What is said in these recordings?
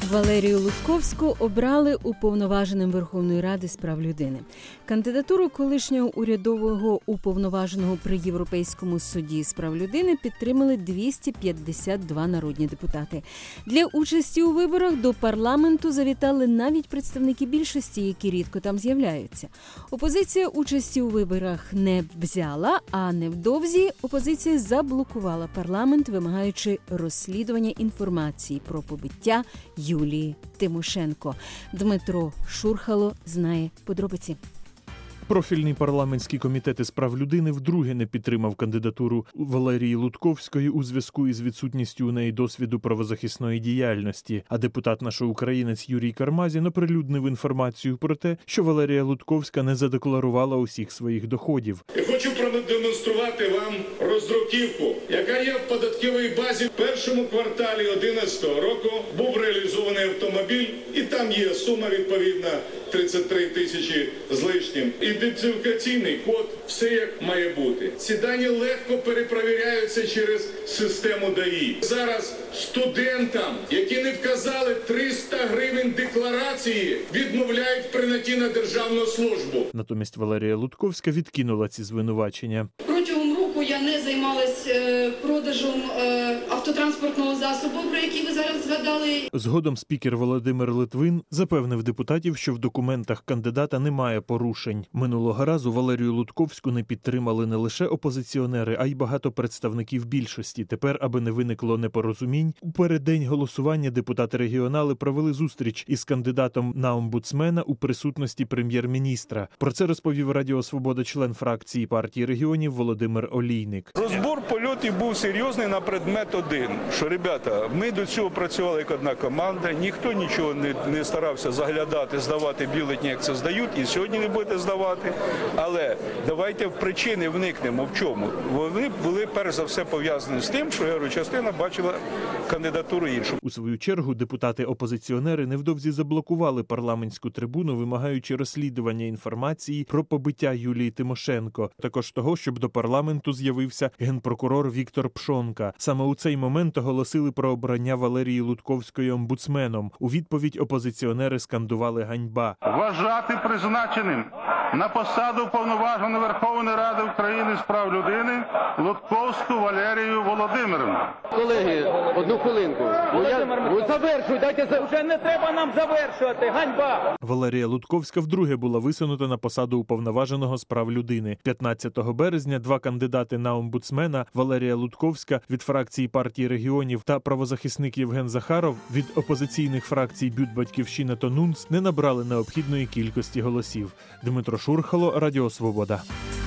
Валерію Лутковську обрали уповноваженим Верховної Ради з прав людини. Кандидатуру колишнього урядового уповноваженого при Європейському суді з прав людини підтримали 252 народні депутати. Для участі у виборах до парламенту завітали навіть представники більшості, які рідко там з'являються. Опозиція участі у виборах не взяла, а невдовзі опозиція заблокувала парламент, вимагаючи розслідування інформації про побиття Юлії Тимошенко. Дмитро Шурхало знає подробиці. Профільний парламентський комітет із прав людини вдруге не підтримав кандидатуру Валерії Лутковської у зв'язку із відсутністю у неї досвіду правозахисної діяльності, а депутат наш-українець Юрій Кармазін оприлюднив інформацію про те, що Валерія Лутковська не задекларувала усіх своїх доходів. Я хочу продемонструвати вам роздруківку, яка є в податковій базі. В першому кварталі 2011 року був реалізований автомобіль, і там є сума відповідна 33 тисячі з лишнім. Ідентифікаційний код, все як має бути. Ці дані легко перепровіряються через систему ДАІ. Зараз студентам, які не вказали 300 гривень декларації, відмовляють в прийнятті на державну службу. Натомість Валерія Лутковська відкинула ці звинувачення. Протягом року я не займалась продажем автотранспортного засобу, про який ви зараз згадали. Згодом спікер Володимир Литвин запевнив депутатів, що в документах кандидата немає порушень. Минулого разу Валерію Лутковську не підтримали не лише опозиціонери, а й багато представників більшості. Тепер, аби не виникло непорозумінь, у переддень голосування депутати-регіонали провели зустріч із кандидатом на омбудсмена у присутності прем'єр-міністра. Про це розповів Радіо Свобода член фракції партії регіонів Володимир Олійник. Розбор польотів був серйозний на предмет один, що, ребята, ми до цього працювали як одна команда, ніхто нічого не старався заглядати, здавати бюлетені, як це здають, і сьогодні не будете здавати. Але давайте в причини вникнемо. В чому? Вони були, перш за все, пов'язані з тим, що, я говорю, частина бачила кандидатуру іншу. У свою чергу депутати-опозиціонери невдовзі заблокували парламентську трибуну, вимагаючи розслідування інформації про побиття Юлії Тимошенко. Також того, щоб до парламенту з'явився генпрокурор Віктор Пшонка. Саме у цей момент оголосили про обрання Валерії Лутковської омбудсменом. У відповідь опозиціонери скандували «Ганьба». Вважати призначеним на посаду Уповноваженого Верховної Ради України з прав людини Лутковську Валерію Володимирівну. Колеги, одну хвилинку. Завершуй, дайте вже не треба нам завершувати. Ганьба! Валерія Лутковська вдруге була висунута на посаду Уповноваженого з прав людини. 15 березня два кандидати на омбудсмена Валерія Лутковська від фракції партії регіонів та правозахисник Євген Захаров від опозиційних фракцій БЮТ, Батьківщина та НУНС не набрали необхідної кількості голосів. Дмитро Шурхало, Радіо Свобода.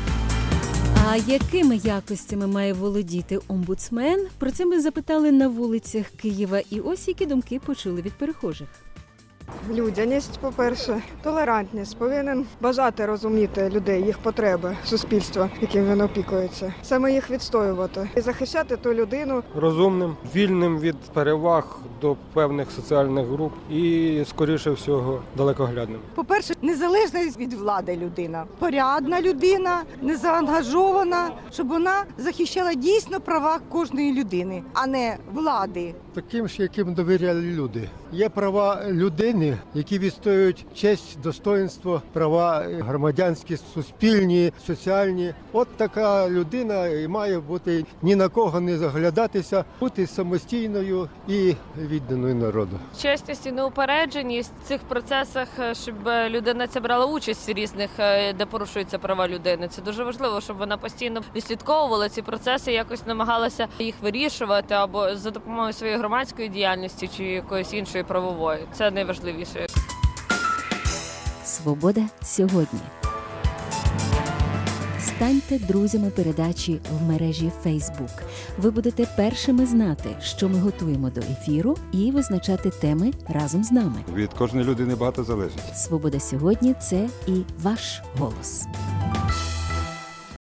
А якими якостями має володіти омбудсмен? Про це ми запитали на вулицях Києва. І ось які думки почули від перехожих. Людяність, по-перше, толерантність, повинен бажати розуміти людей, їх потреби, суспільства, яким він опікується, саме їх відстоювати і захищати ту людину. Розумним, вільним від переваг до певних соціальних груп і, скоріше всього, далекоглядним. По-перше, незалежна від влади людина, порядна людина, незаангажована, щоб вона захищала дійсно права кожної людини, а не влади. Таким ж, яким довіряли люди. Є права людини, які відстоюють честь, достоїнство, права громадянські, суспільні, соціальні. От така людина і має бути ні на кого не заглядатися, бути самостійною і відданою народу. Чесність і неупередженість в цих процесах, щоб людина ця брала участь в різних, де порушуються права людини. Це дуже важливо, щоб вона постійно відслідковувала ці процеси, якось намагалася їх вирішувати або за допомогою своєї громадської діяльності чи якоїсь іншої правової. Це найважливіше. Свобода сьогодні. Станьте друзями передачі в мережі Facebook. Ви будете першими знати, що ми готуємо до ефіру, і визначати теми разом з нами. Від кожної людини багато залежить. Свобода сьогодні – це і ваш голос.